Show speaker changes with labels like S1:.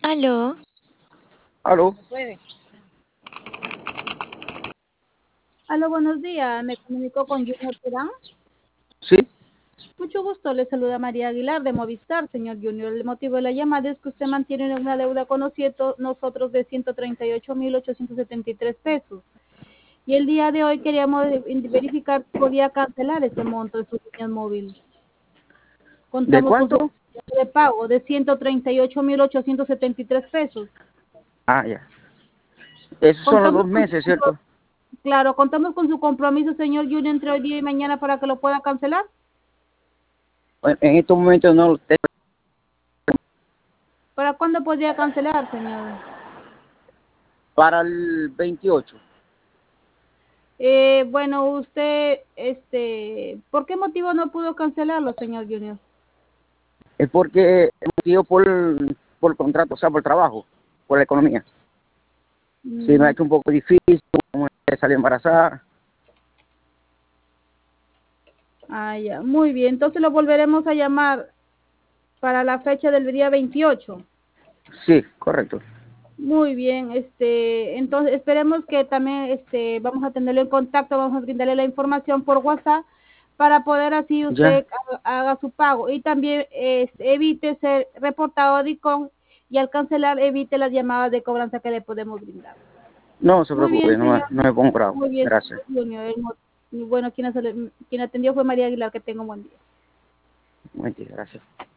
S1: Aló,
S2: ¿Aló?
S3: Aló, buenos días. Me comunico con Junior Terán.
S2: ¿Sí?
S3: Mucho gusto. Le saluda María Aguilar de Movistar, señor Junior. El motivo de la llamada es que usted mantiene una deuda con nosotros de 138.873 pesos. Y el día de hoy queríamos verificar si podía cancelar ese monto de su línea móvil.
S2: ¿De
S3: Contamos con su
S2: cuánto?
S3: de pago de 138.873 pesos.
S2: Ah, ya. Esos son los
S3: Contamos
S2: dos
S3: con
S2: meses, ¿cierto?
S3: claro, contamos con su compromiso, señor Junior, entre hoy día y mañana para que lo pueda cancelar.
S2: Bueno, en estos momentos no lo tengo.
S3: ¿Para cuándo podría cancelar, señor?
S2: Para el 28.
S3: Bueno, usted, ¿por qué motivo no pudo cancelarlo, señor Junior?
S2: Es porque hemos sido por contrato, o sea, por trabajo, por la economía. Sí, me ha
S3: Mm,
S2: hecho un poco difícil, como salir embarazada.
S3: ya, muy bien. Entonces lo volveremos a llamar para la fecha del día 28.
S2: Sí, correcto.
S3: Muy bien, entonces esperemos que también, vamos a tenerlo en contacto, vamos a brindarle la información por WhatsApp para poder así
S2: Ya.
S3: usted haga su pago y también evite ser reportado a DICOM y al cancelar evite las llamadas de cobranza que le podemos brindar.
S2: No se
S3: Muy
S2: preocupe,
S3: bien,
S2: no me,
S3: señor.
S2: no me pongo bravo.
S3: Muy bien,
S2: Gracias.
S3: Junior. Bueno, quien atendió fue María Aguilar. Que tenga un buen día.
S2: Mentira, gracias.